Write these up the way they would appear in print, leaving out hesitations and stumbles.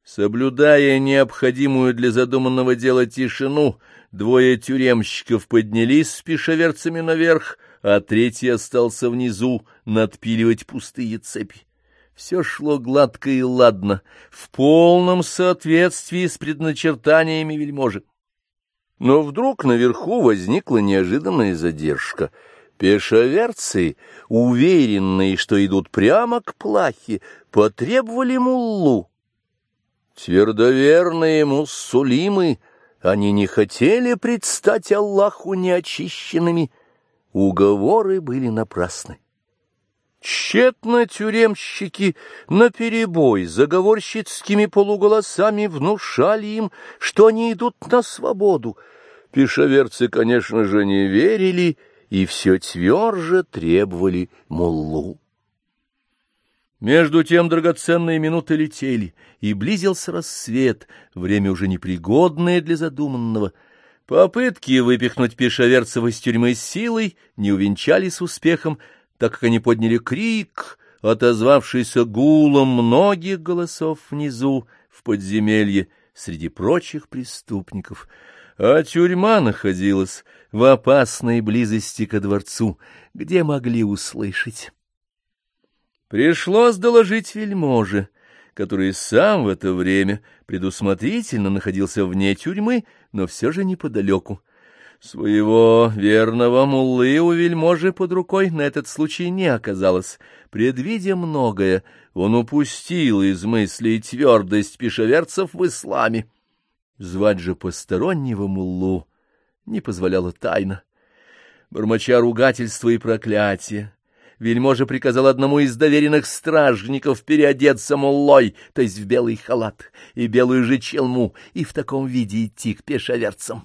Соблюдая необходимую для задуманного дела тишину, двое тюремщиков поднялись с пешеверцами наверх, а третий остался внизу надпиливать пустые цепи. Все шло гладко и ладно, в полном соответствии с предначертаниями вельможи. Но вдруг наверху возникла неожиданная задержка. Пешеверцы, уверенные, что идут прямо к плахе, потребовали муллу. Твердоверные муссулимы, они не хотели предстать Аллаху неочищенными. Уговоры были напрасны. Тщетно тюремщики наперебой заговорщицкими полуголосами внушали им, что они идут на свободу. Пешеверцы, конечно же, не верили и все тверже требовали муллу. Между тем драгоценные минуты летели, и близился рассвет, время уже непригодное для задуманного. Попытки выпихнуть пешеверцев из тюрьмы силой не увенчались успехом, так как они подняли крик, отозвавшийся гулом многих голосов внизу, в подземелье, среди прочих преступников. А тюрьма находилась в опасной близости ко дворцу, где могли услышать. Пришлось доложить вельможе, который сам в это время предусмотрительно находился вне тюрьмы, но все же неподалеку. Своего верного муллы у вельможи под рукой на этот случай не оказалось. Предвидя многое, он упустил из мыслей твердость пешеверцев в исламе. Звать же постороннего муллу не позволяла тайна. Бормоча ругательства и проклятия, вельможа приказал одному из доверенных стражников переодеться муллой, то есть в белый халат и белую же челму, и в таком виде идти к пешеверцам.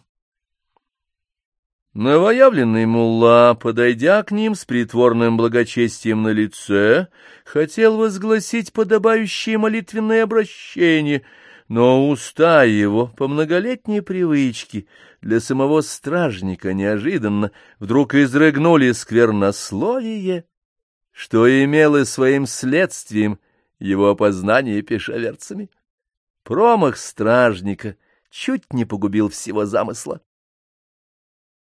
Новоявленный мулла, подойдя к ним с притворным благочестием на лице, хотел возгласить подобающее молитвенное обращение, но уста его, по многолетней привычке, для самого стражника неожиданно вдруг изрыгнули сквернословие, что имело своим следствием его опознание пешеверцами. Промах стражника чуть не погубил всего замысла.